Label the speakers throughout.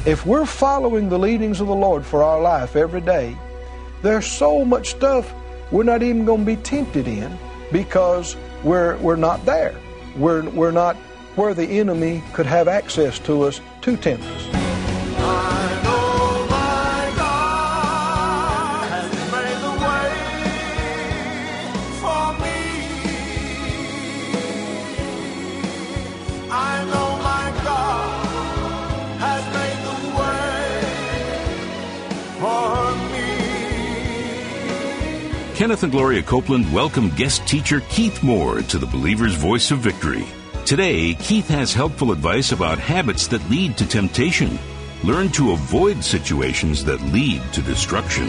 Speaker 1: If we're following the leadings of the Lord for our life every day, there's so much stuff we're not even going to be tempted in because we're not there. We're not where the enemy could have access to us to tempt us.
Speaker 2: I know my God has made the way for me. I know my God has made the way for me.
Speaker 3: Kenneth and Gloria Copeland welcome guest teacher Keith Moore to the Believer's Voice of Victory. Today, Keith has helpful advice about habits that lead to temptation. Learn to avoid situations that lead to destruction.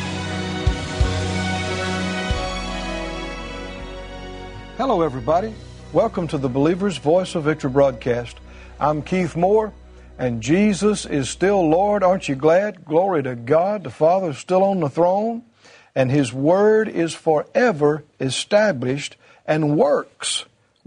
Speaker 1: Hello, everybody. Welcome to the Believer's Voice of Victory broadcast. I'm Keith Moore, and Jesus is still Lord. Aren't you glad? Glory to God. The Father is still on the throne, and His Word is forever established and works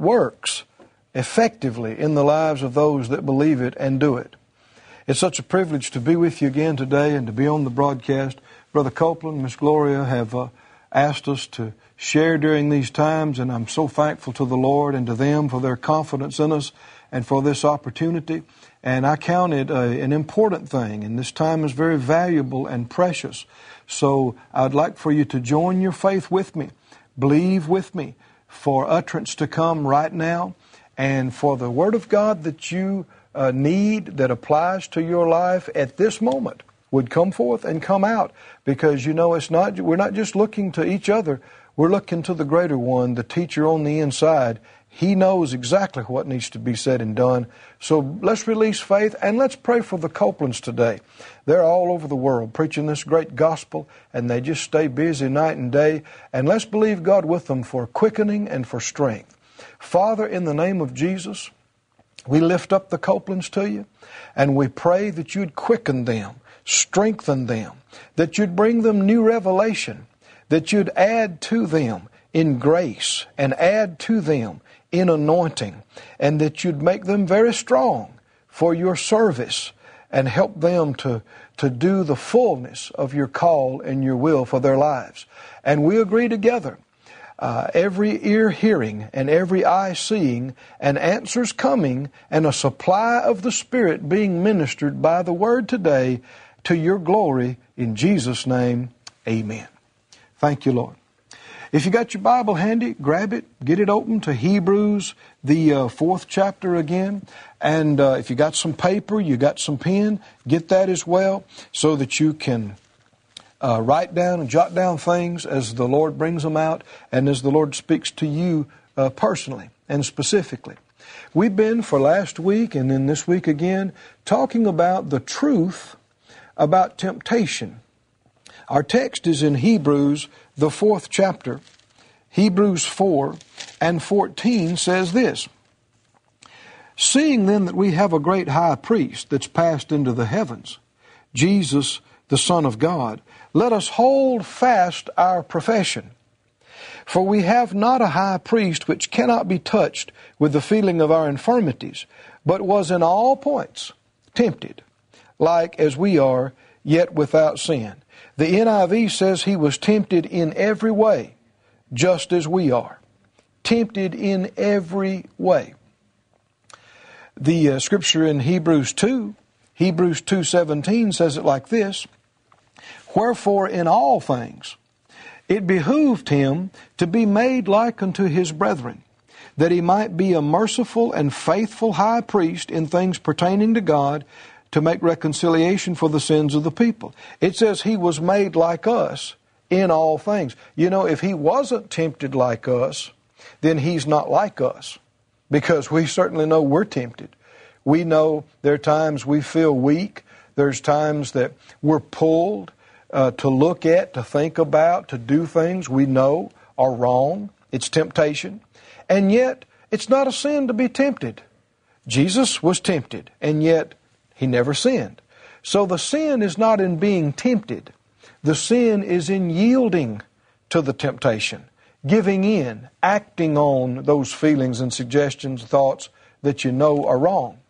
Speaker 1: effectively in the lives of those that believe it and do it. It's such a privilege to be with you again today and to be on the broadcast. Brother Copeland, Miss Gloria have asked us to share during these times, and I'm so thankful to the Lord and to them for their confidence in us and for this opportunity. And I count it an important thing, and this time is very valuable and precious. So I'd like for you to join your faith with me, believe with me for utterance to come right now, and for the Word of God that you need that applies to your life at this moment would come forth and come out, because you know we're not just looking to each other, we're looking to the greater one, the teacher on the inside. He knows exactly what needs to be said and done. So let's release faith and let's pray for the Copelands today. They're all over the world preaching this great gospel, and they just stay busy night and day, and let's believe God with them for quickening and for strength. Father, in the name of Jesus, we lift up the Copelands to you, and we pray that you'd quicken them, strengthen them, that you'd bring them new revelation, that you'd add to them in grace and add to them in anointing, and that you'd make them very strong for your service and help them to do the fullness of your call and your will for their lives. And we agree together, every ear hearing and every eye seeing, and answers coming, and a supply of the Spirit being ministered by the Word today to your glory. In Jesus' name, amen. Thank you, Lord. If you got your Bible handy, grab it, get it open to Hebrews, the 4th chapter again. And if you got some paper, you got some pen, get that as well, so that you can write down and jot down things as the Lord brings them out and as the Lord speaks to you personally and specifically. We've been, for last week and then this week again, talking about the truth about temptation. Our text is in Hebrews, the 4th chapter. Hebrews 4 and 14 says this: "Seeing then that we have a great high priest that's passed into the heavens, Jesus, the Son of God, let us hold fast our profession. For we have not a high priest which cannot be touched with the feeling of our infirmities, but was in all points tempted, like as we are, yet without sin." The NIV says he was tempted in every way, just as we are. Tempted in every way. The scripture in Hebrews 2:17 says it like this: "Wherefore in all things it behooved him to be made like unto his brethren, that he might be a merciful and faithful high priest in things pertaining to God, to make reconciliation for the sins of the people." It says he was made like us in all things. You know, if he wasn't tempted like us, then he's not like us, because we certainly know we're tempted. We know there are times we feel weak. There's times that we're pulled to look at, to think about, to do things we know are wrong. It's temptation. And yet, it's not a sin to be tempted. Jesus was tempted, and yet he never sinned. So the sin is not in being tempted. The sin is in yielding to the temptation, giving in, acting on those feelings and suggestions, thoughts that you know are wrong.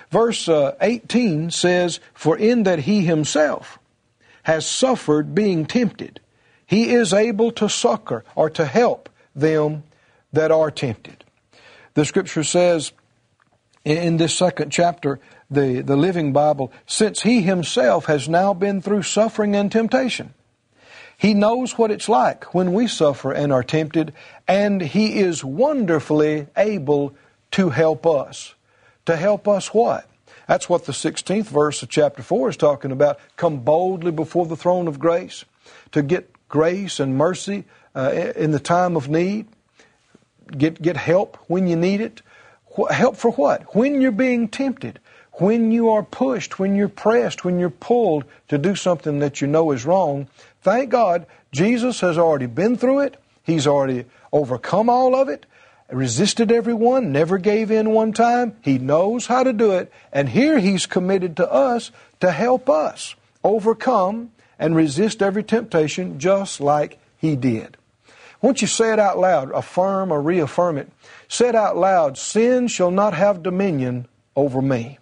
Speaker 1: Verse 18 says, "For in that he himself has suffered being tempted, he is able to succor," or to help, "them that are tempted." The Scripture says in this second chapter, the Living Bible, "Since he himself has now been through suffering and temptation, he knows what it's like when we suffer and are tempted, and he is wonderfully able to help us." To help us what? That's what the 16th verse of chapter 4 is talking about. Come boldly before the throne of grace to get grace and mercy in the time of need. Get help when you need it. Help for what? When you're being tempted, when you are pushed, when you're pressed, when you're pulled to do something that you know is wrong. Thank God, Jesus has already been through it. He's already overcome all of it, resisted everyone, never gave in one time. He knows how to do it. And here He's committed to us to help us overcome and resist every temptation just like He did. Won't you say it out loud, affirm or reaffirm it? Say it out loud, "Sin shall not have dominion over me."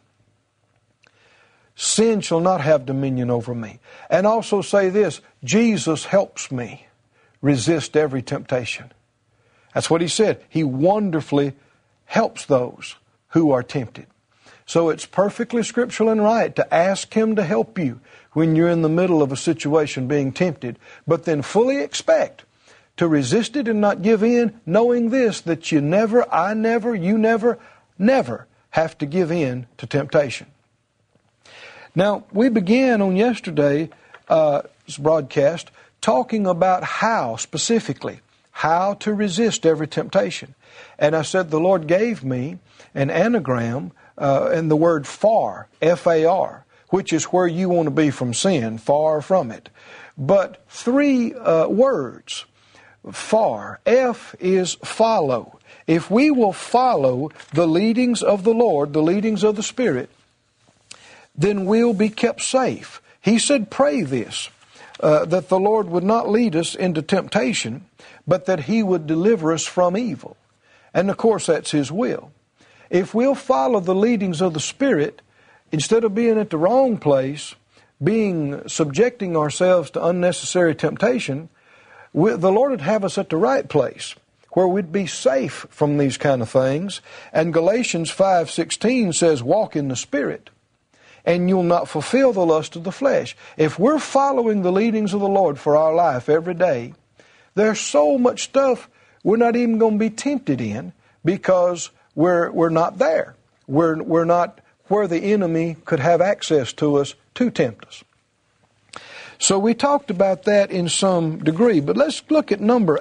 Speaker 1: Sin shall not have dominion over me. And also say this, "Jesus helps me resist every temptation." That's what He said. He wonderfully helps those who are tempted. So it's perfectly scriptural and right to ask Him to help you when you're in the middle of a situation being tempted, but then fully expect to resist it and not give in, knowing this, that you never have to give in to temptation. Now, we began on yesterday's broadcast talking about how, specifically, how to resist every temptation. And I said the Lord gave me an anagram in the word far, F-A-R, which is where you want to be from sin, far from it. But three words. Far. F is follow. If we will follow the leadings of the Lord, the leadings of the Spirit, then we'll be kept safe. He said, pray this, that the Lord would not lead us into temptation, but that He would deliver us from evil. And of course, that's His will. If we'll follow the leadings of the Spirit, instead of being at the wrong place, subjecting ourselves to unnecessary temptation, the Lord would have us at the right place, where we'd be safe from these kind of things. And Galatians 5:16 says, walk in the Spirit, and you'll not fulfill the lust of the flesh. If we're following the leadings of the Lord for our life every day, there's so much stuff we're not even going to be tempted in, because we're not there. We're not where the enemy could have access to us to tempt us. So we talked about that in some degree, but let's look at letter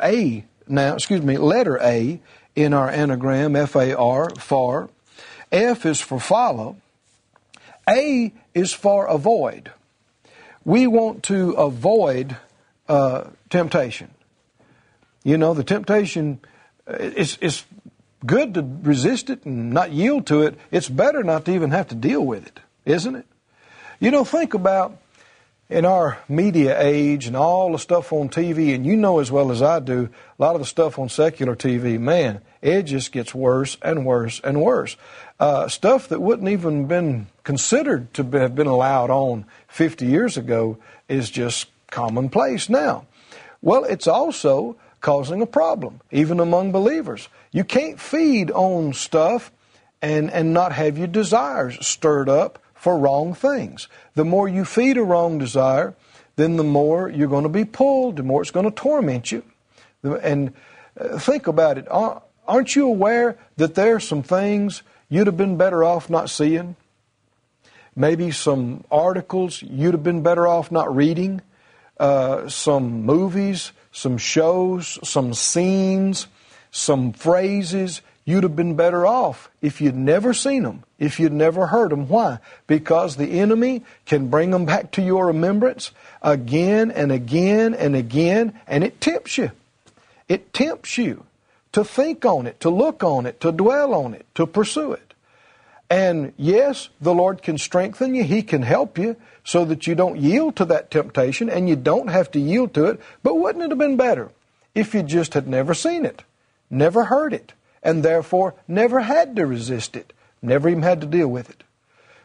Speaker 1: A in our anagram, F-A-R, far. F is for follow. A is for avoid. We want to avoid temptation. You know, the temptation, it's good to resist it and not yield to it. It's better not to even have to deal with it, isn't it? You know, think about in our media age and all the stuff on TV, and you know as well as I do, a lot of the stuff on secular TV, man, it just gets worse and worse and worse. Stuff that wouldn't even been considered to have been allowed on 50 years ago is just commonplace now. Well, it's also causing a problem, even among believers. You can't feed on stuff and not have your desires stirred up for wrong things. The more you feed a wrong desire, then the more you're going to be pulled, the more it's going to torment you. And think about it. Aren't you aware that there are some things you'd have been better off not seeing? Maybe some articles you'd have been better off not reading. Some movies, some shows, some scenes, some phrases you'd have been better off if you'd never seen them, if you'd never heard them. Why? Because the enemy can bring them back to your remembrance again and again and again, and it tempts you. It tempts you to think on it, to look on it, to dwell on it, to pursue it. And yes, the Lord can strengthen you. He can help you so that you don't yield to that temptation, and you don't have to yield to it. But wouldn't it have been better if you just had never seen it, never heard it, and therefore never had to resist it, never even had to deal with it?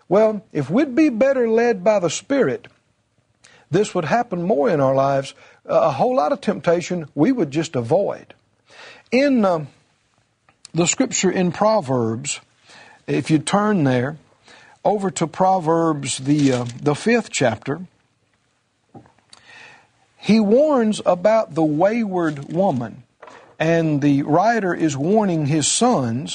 Speaker 1: Well, if we'd be better led by the Spirit, this would happen more in our lives. A whole lot of temptation we would just avoid. In the scripture in Proverbs, if you turn there, over to Proverbs, the 5th chapter, he warns about the wayward woman. And the writer is warning his sons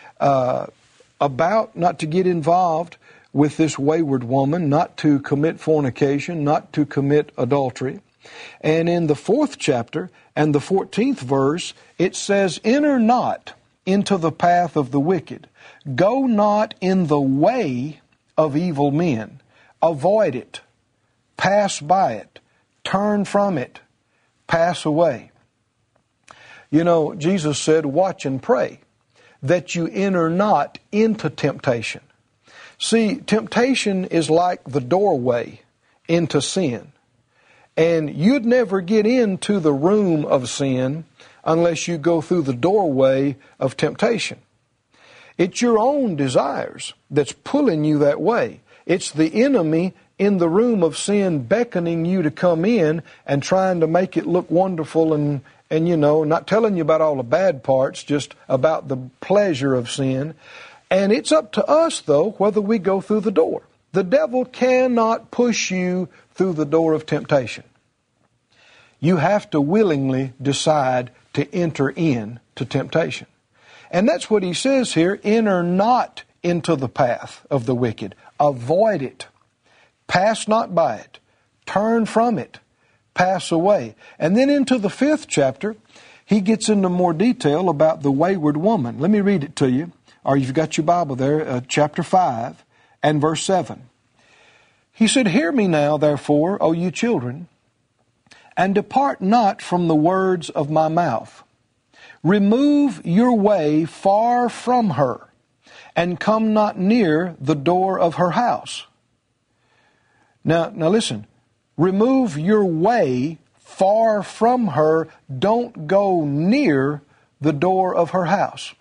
Speaker 1: about not to get involved with this wayward woman, not to commit fornication, not to commit adultery. And in the 4th chapter and the 14th verse, it says, "Enter not into the path of the wicked. Go not in the way of evil men. Avoid it. Pass by it. Turn from it. Pass away." You know, Jesus said, "Watch and pray that you enter not into temptation." See, temptation is like the doorway into sin. And you'd never get into the room of sin unless you go through the doorway of temptation. It's your own desires that's pulling you that way. It's the enemy in the room of sin beckoning you to come in and trying to make it look wonderful and you know, not telling you about all the bad parts, just about the pleasure of sin. And it's up to us, though, whether we go through the door. The devil cannot push you through the door of temptation. You have to willingly decide to enter in to temptation. And that's what he says here, enter not into the path of the wicked. Avoid it. Pass not by it. Turn from it. Pass away. And then into the 5th chapter, he gets into more detail about the wayward woman. Let me read it to you, or you've got your Bible there, chapter 5 and verse 7. He said, "Hear me now, therefore, O you children, and depart not from the words of my mouth. Remove your way far from her, and come not near the door of her house." Now listen. Remove your way far from her. Don't go near the door of her house.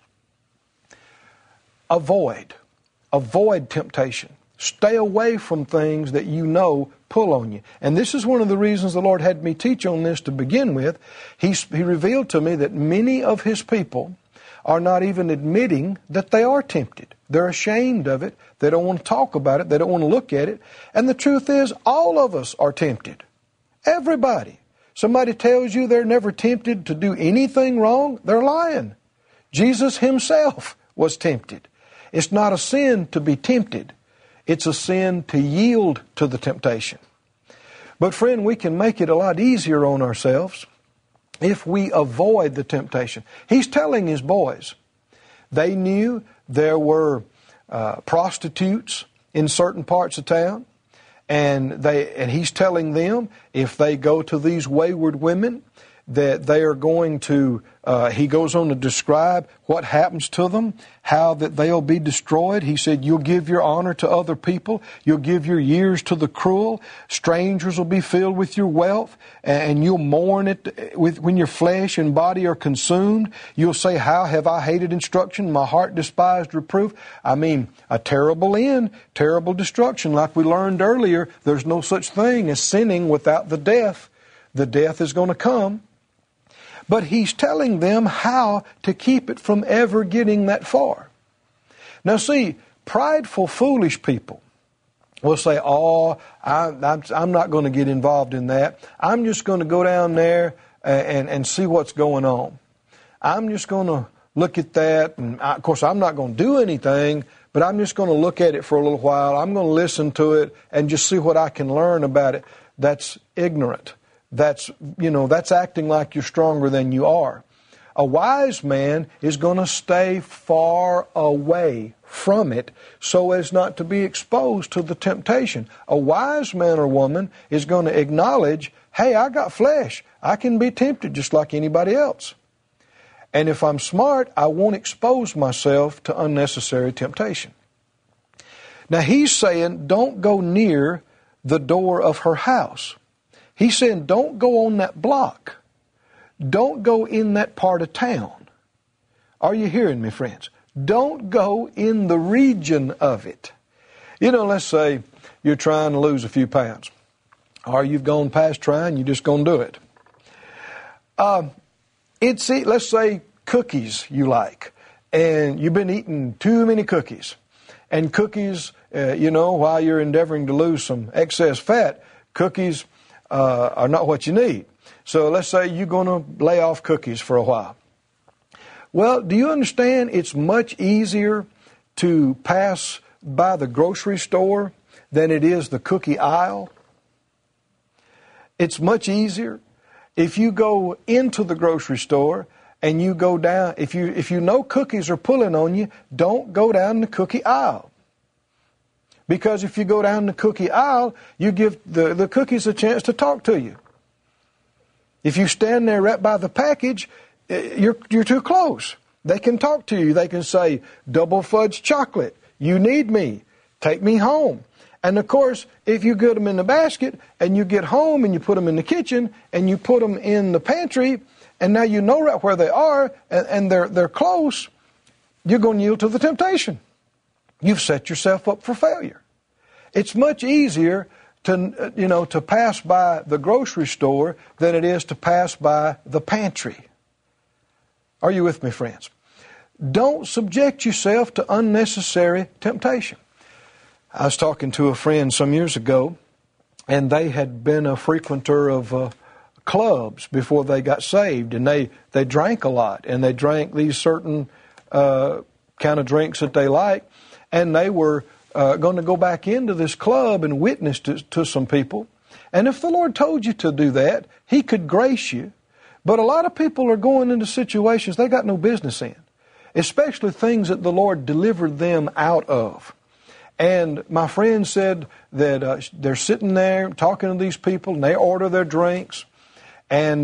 Speaker 1: Avoid temptation. Stay away from things that you know pull on you. And this is one of the reasons the Lord had me teach on this to begin with. He revealed to me that many of His people are not even admitting that they are tempted. They're ashamed of it. They don't want to talk about it. They don't want to look at it. And the truth is, all of us are tempted. Everybody. Somebody tells you they're never tempted to do anything wrong, they're lying. Jesus Himself was tempted. It's not a sin to be tempted. It's a sin to yield to the temptation. But friend, we can make it a lot easier on ourselves if we avoid the temptation. He's telling His boys. They knew there were prostitutes in certain parts of town, and He's telling them if they go to these wayward women that they are going to, He goes on to describe what happens to them, how that they'll be destroyed. He said, you'll give your honor to other people. You'll give your years to the cruel. Strangers will be filled with your wealth, and you'll mourn it when your flesh and body are consumed. You'll say, how have I hated instruction? My heart despised reproof. I mean, a terrible end, terrible destruction. Like we learned earlier, there's no such thing as sinning without the death. The death is going to come. But He's telling them how to keep it from ever getting that far. Now see, prideful, foolish people will say, oh, I'm not going to get involved in that. I'm just going to go down there and see what's going on. I'm just going to look at that. And of course, I'm not going to do anything, but I'm just going to look at it for a little while. I'm going to listen to it and just see what I can learn about it. That's ignorant. That's acting like you're stronger than you are. A wise man is going to stay far away from it so as not to be exposed to the temptation. A wise man or woman is going to acknowledge, hey, I got flesh. I can be tempted just like anybody else. And if I'm smart, I won't expose myself to unnecessary temptation. Now He's saying, don't go near the door of her house. He's saying, don't go on that block. Don't go in that part of town. Are you hearing me, friends? Don't go in the region of it. Let's say you're trying to lose a few pounds, or you've gone past trying, you're just going to do it. Let's say cookies you like, and you've been eating too many cookies. And cookies, while you're endeavoring to lose some excess fat, cookies are not what you need. So let's say you're going to lay off cookies for a while. Well, do you understand it's much easier to pass by the grocery store than it is the cookie aisle? It's much easier. If you go into the grocery store and you go down, if you know cookies are pulling on you, don't go down the cookie aisle. Because if you go down the cookie aisle, you give the cookies a chance to talk to you. If you stand there right by the package, you're too close. They can talk to you. They can say, double fudge chocolate, you need me, take me home. And of course, if you get them in the basket and you get home and you put them in the kitchen and you put them in the pantry, and now you know right where they are and they're close, you're going to yield to the temptation. You've set yourself up for failure. It's much easier to pass by the grocery store than it is to pass by the pantry. Are you with me, friends? Don't subject yourself to unnecessary temptation. I was talking to a friend some years ago, and they had been a frequenter of clubs before they got saved, and they drank a lot, and they drank these certain kind of drinks that they like, and they were going to go back into this club and witness to some people. And if the Lord told you to do that, He could grace you. But a lot of people are going into situations they got no business in, especially things that the Lord delivered them out of. And my friend said that they're sitting there talking to these people, and they order their drinks. And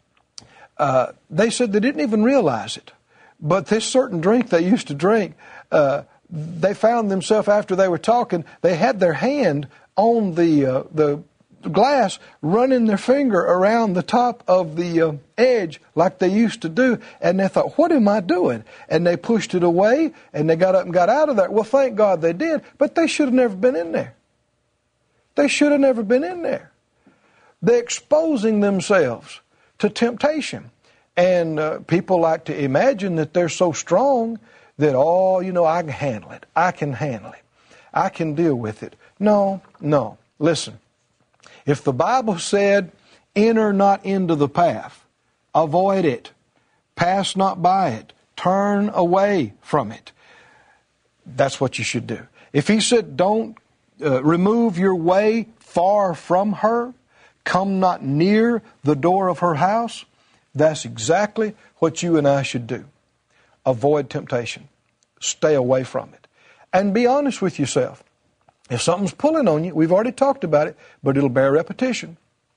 Speaker 1: they said they didn't even realize it. But this certain drink they used to drink, they found themselves after they were talking, they had their hand on the glass, running their finger around the top of the edge like they used to do. And they thought, what am I doing? And they pushed it away, and they got up and got out of there. Well, thank God they did, but they should have never been in there. They should have never been in there. They're exposing themselves to temptation. And people like to imagine that they're so strong that, I can handle it. I can handle it. I can deal with it. No. Listen. If the Bible said, enter not into the path, avoid it, pass not by it, turn away from it, that's what you should do. If He said, don't remove your way far from her, come not near the door of her house, that's exactly what you and I should do. Avoid temptation. Stay away from it. And be honest with yourself. If something's pulling on you, we've already talked about it, but it'll bear repetition.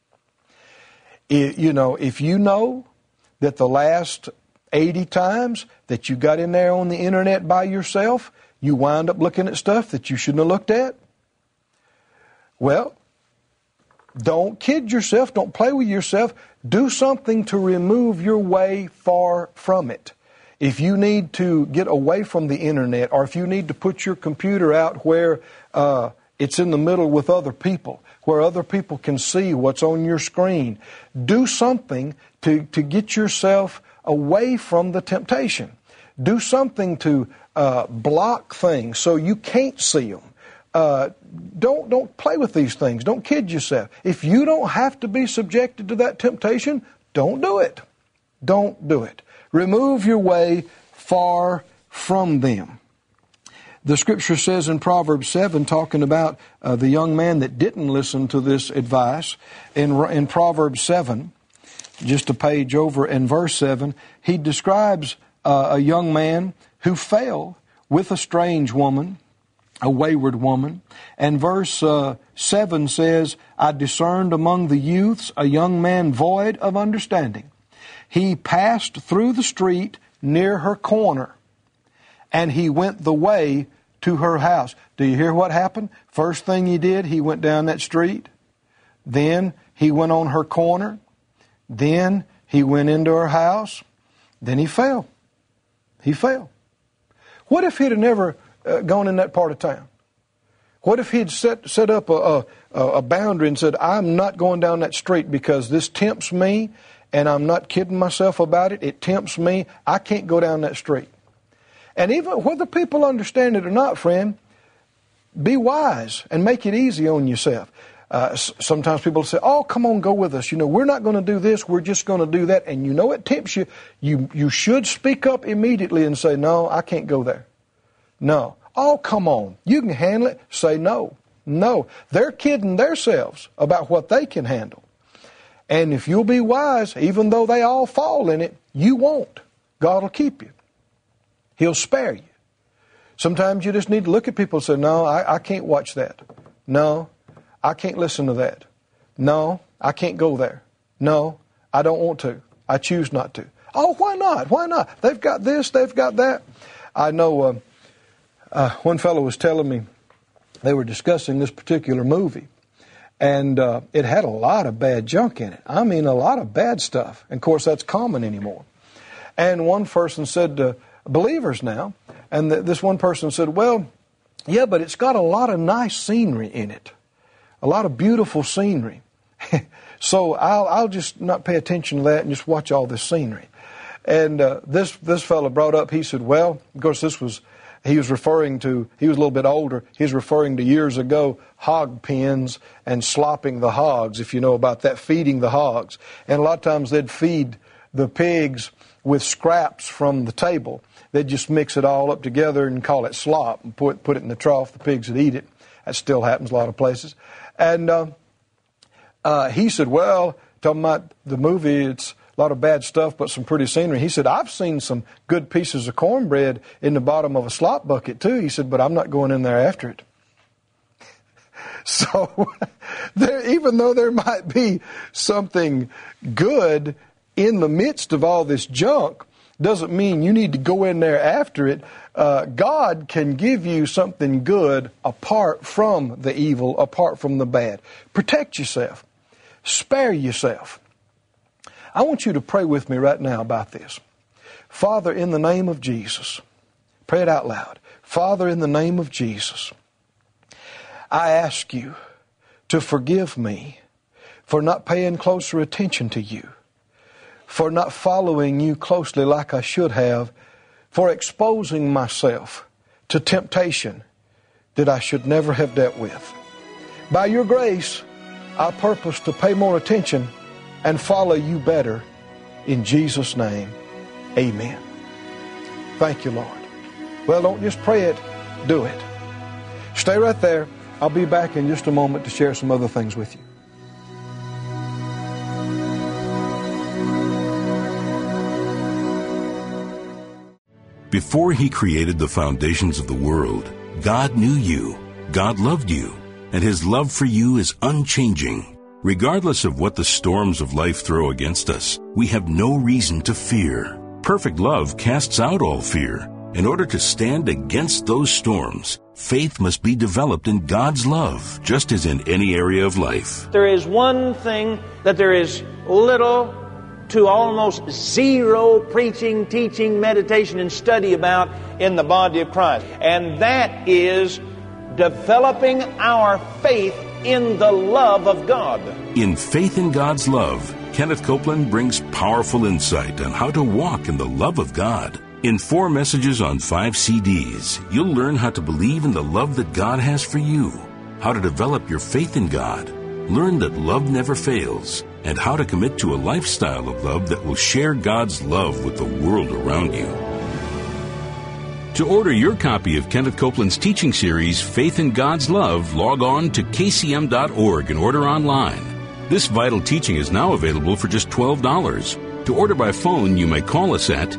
Speaker 1: If you know that the last 80 times that you got in there on the internet by yourself, you wind up looking at stuff that you shouldn't have looked at, well, don't kid yourself. Don't play with yourself. Do something to remove your way far from it. If you need to get away from the internet, or if you need to put your computer out where it's in the middle with other people, where other people can see what's on your screen, do something to get yourself away from the temptation. Do something to block things so you can't see them. Don't play with these things. Don't kid yourself. If you don't have to be subjected to that temptation, don't do it. Don't do it. Remove your way far from them. The Scripture says in Proverbs 7, talking about the young man that didn't listen to this advice, in Proverbs 7, just a page over in verse 7, he describes a young man who fell with a strange woman, a wayward woman. And verse 7 says, I discerned among the youths a young man void of understanding. He passed through the street near her corner, and he went the way to her house. Do you hear what happened? First thing he did, he went down that street. Then he went on her corner. Then he went into her house. Then he fell. He fell. What if he'd have never gone in that part of town? What if he'd set up a boundary and said, I'm not going down that street because this tempts me, and I'm not kidding myself about it. It tempts me. I can't go down that street. And even whether people understand it or not, friend, be wise and make it easy on yourself. Sometimes people say, oh, come on, go with us. We're not going to do this. We're just going to do that. And it tempts you. You should speak up immediately and say, no, I can't go there. No. Oh, come on. You can handle it. Say no. No. They're kidding themselves about what they can handle. And if you'll be wise, even though they all fall in it, you won't. God will keep you. He'll spare you. Sometimes you just need to look at people and say, no, I can't watch that. No, I can't listen to that. No, I can't go there. No, I don't want to. I choose not to. Oh, why not? Why not? They've got this, they've got that. I know one fellow was telling me they were discussing this particular movie, and it had a lot of bad junk in it. I mean, a lot of bad stuff. And, of course, that's common anymore. And one person said, believers now, and this one person said, well, yeah, but it's got a lot of nice scenery in it, a lot of beautiful scenery. So I'll just not pay attention to that and just watch all this scenery. And this fellow brought up, he said, well, of course, he was referring to, he was a little bit older, he was referring to years ago, hog pens and slopping the hogs, if you know about that, feeding the hogs. And a lot of times they'd feed the pigs with scraps from the table. They'd just mix it all up together and call it slop and put it in the trough. The pigs would eat it. That still happens a lot of places. And he said, well, talking about the movie, it's a lot of bad stuff, but some pretty scenery. He said, I've seen some good pieces of cornbread in the bottom of a slop bucket too. He said, but I'm not going in there after it. So even though there might be something good in the midst of all this junk, doesn't mean you need to go in there after it. God can give you something good apart from the evil, apart from the bad. Protect yourself. Spare yourself. I want you to pray with me right now about this. Father, in the name of Jesus, pray it out loud. Father, in the name of Jesus, I ask you to forgive me for not paying closer attention to you, for not following you closely like I should have, for exposing myself to temptation that I should never have dealt with. By your grace, I purpose to pay more attention and follow you better. In Jesus' name, amen. Thank you, Lord. Well, don't just pray it, do it. Stay right there. I'll be back in just a moment to share some other things with you.
Speaker 3: Before He created the foundations of the world, God knew you, God loved you, and His love for you is unchanging. Regardless of what the storms of life throw against us, we have no reason to fear. Perfect love casts out all fear. In order to stand against those storms, faith must be developed in God's love, just as in any area of life.
Speaker 4: There is one thing that there is little to almost zero preaching, teaching, meditation, and study about in the body of Christ. And that is developing our faith in the love of God.
Speaker 3: In Faith in God's Love, Kenneth Copeland brings powerful insight on how to walk in the love of God. In 4 messages on 5 CDs, you'll learn how to believe in the love that God has for you, how to develop your faith in God, learn that love never fails, and how to commit to a lifestyle of love that will share God's love with the world around you. To order your copy of Kenneth Copeland's teaching series, Faith in God's Love, log on to kcm.org and order online. This vital teaching is now available for just $12. To order by phone, you may call us at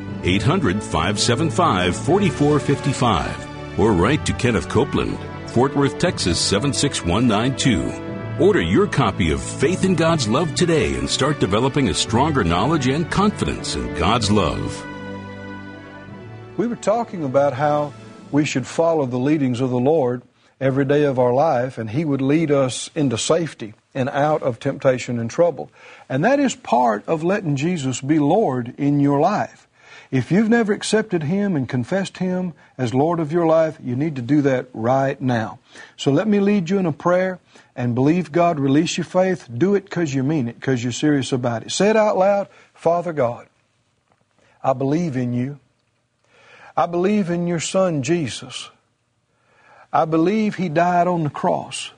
Speaker 3: 800-575-4455 or write to Kenneth Copeland, Fort Worth, Texas 76192. Order your copy of Faith in God's Love today and start developing a stronger knowledge and confidence in God's love.
Speaker 1: We were talking about how we should follow the leadings of the Lord every day of our life, and He would lead us into safety and out of temptation and trouble. And that is part of letting Jesus be Lord in your life. If you've never accepted Him and confessed Him as Lord of your life, you need to do that right now. So let me lead you in a prayer and believe God, release your faith. Do it because you mean it, because you're serious about it. Say it out loud. Father God, I believe in you. I believe in your Son, Jesus. I believe He died on the cross.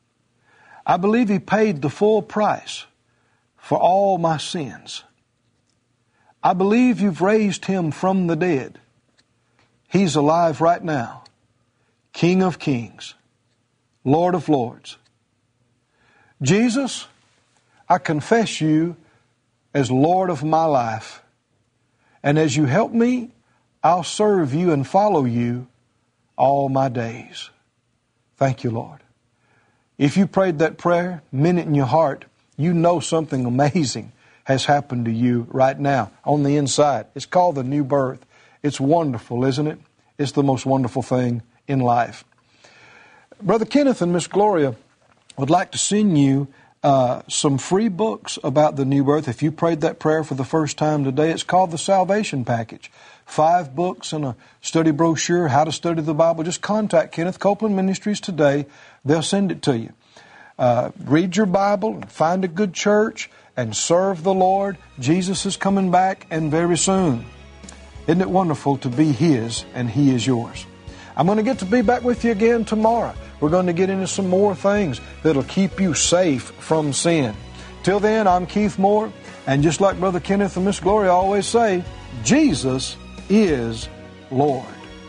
Speaker 1: I believe He paid the full price for all my sins. I believe you've raised Him from the dead. He's alive right now. King of kings, Lord of lords. Jesus, I confess you as Lord of my life. And as you help me, I'll serve you and follow you all my days. Thank you, Lord. If you prayed that prayer, meant it in your heart, you know something amazing has happened to you right now on the inside. It's called the new birth. It's wonderful, isn't it? It's the most wonderful thing in life. Brother Kenneth and Miss Gloria would like to send you some free books about the new birth. If you prayed that prayer for the first time today, it's called the Salvation Package. 5 books and a study brochure, how to study the Bible. Just contact Kenneth Copeland Ministries today. They'll send it to you. Read your Bible, find a good church, and serve the Lord. Jesus is coming back, and very soon. Isn't it wonderful to be His and He is yours? I'm going to get to be back with you again tomorrow. We're going to get into some more things that'll keep you safe from sin. Till then, I'm Keith Moore, and just like Brother Kenneth and Miss Gloria always say, Jesus is Lord.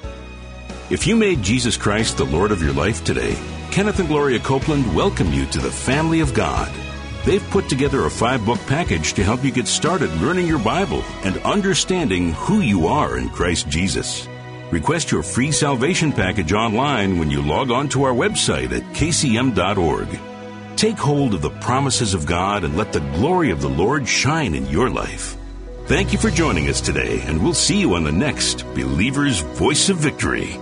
Speaker 3: If you made Jesus Christ the Lord of your life today, Kenneth and Gloria Copeland welcome you to the family of God. They've put together a 5-book package to help you get started learning your Bible and understanding who you are in Christ Jesus. Request your free salvation package online when you log on to our website at kcm.org. Take hold of the promises of God and let the glory of the Lord shine in your life. Thank you for joining us today, and we'll see you on the next Believer's Voice of Victory.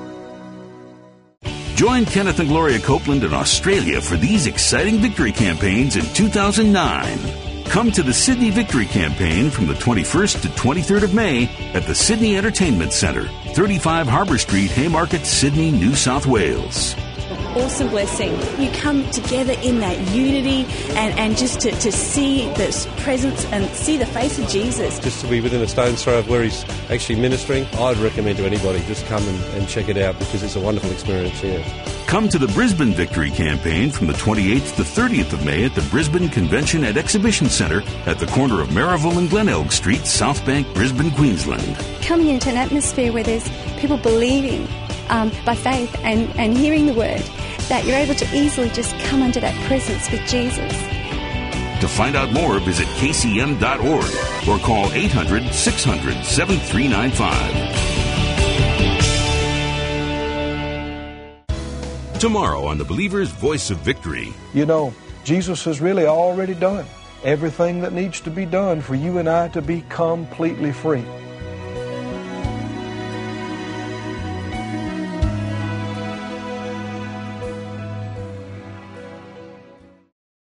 Speaker 3: Join Kenneth and Gloria Copeland in Australia for these exciting victory campaigns in 2009. Come to the Sydney Victory Campaign from the 21st to 23rd of May at the Sydney Entertainment Centre, 35 Harbour Street, Haymarket, Sydney, New South Wales.
Speaker 5: Awesome blessing. You come together in that unity and just to see this presence and see the face of Jesus.
Speaker 6: Just to be within a stone's throw of where He's actually ministering, I'd recommend to anybody, just come and check it out because it's a wonderful experience here.
Speaker 3: Come to the Brisbane Victory Campaign from the 28th to 30th of May at the Brisbane Convention and Exhibition Centre at the corner of Marrieville and Glenelg Street, South Bank, Brisbane, Queensland.
Speaker 7: Coming into an atmosphere where there's people believing by faith and hearing the word, that you're able to easily just come under that presence with Jesus.
Speaker 3: To find out more, visit kcm.org or call 800-600-7395. Tomorrow on the Believer's Voice of Victory.
Speaker 1: You know, Jesus has really already done everything that needs to be done for you and I to be completely free.